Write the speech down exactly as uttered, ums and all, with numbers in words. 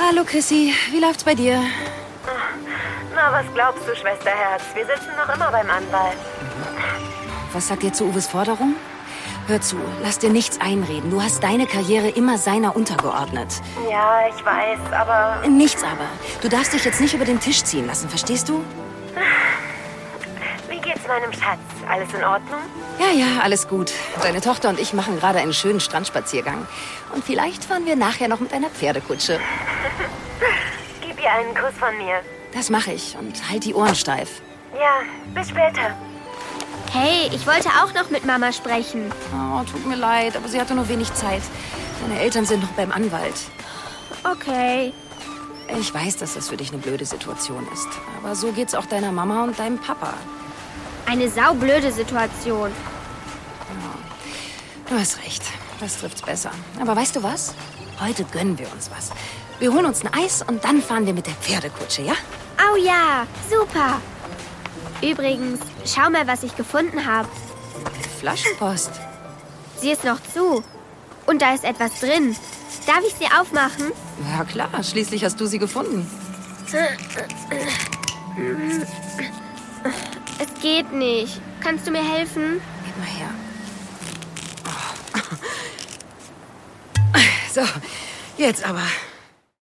Hallo Chrissy, wie läuft's bei dir? Na, was glaubst du, Schwesterherz? Wir sitzen noch immer beim Anwalt. Was sagt ihr zu Uwes Forderung? Hör zu, lass dir nichts einreden. Du hast deine Karriere immer seiner untergeordnet. Ja, ich weiß, aber... Nichts aber. Du darfst dich jetzt nicht über den Tisch ziehen lassen, verstehst du? Wie geht's meinem Schatz? Alles in Ordnung? Ja, ja, alles gut. Deine Tochter und ich machen gerade einen schönen Strandspaziergang. Und vielleicht fahren wir nachher noch mit einer Pferdekutsche. Gib ihr einen Kuss von mir. Das mache ich und halt die Ohren steif. Ja, bis später. Hey, ich wollte auch noch mit Mama sprechen. Oh, tut mir leid, aber sie hatte nur wenig Zeit. Deine Eltern sind noch beim Anwalt. Okay. Ich weiß, dass das für dich eine blöde Situation ist. Aber so geht's auch deiner Mama und deinem Papa. Eine saublöde Situation. Du hast recht. Das trifft's besser. Aber weißt du was? Heute gönnen wir uns was. Wir holen uns ein Eis und dann fahren wir mit der Pferdekutsche, ja? Oh ja, super. Übrigens, schau mal, was ich gefunden habe. Flaschenpost. Sie ist noch zu. Und da ist etwas drin. Darf ich sie aufmachen? Ja klar, schließlich hast du sie gefunden. Es geht nicht. Kannst du mir helfen? Gib mal her. Oh. So, jetzt aber.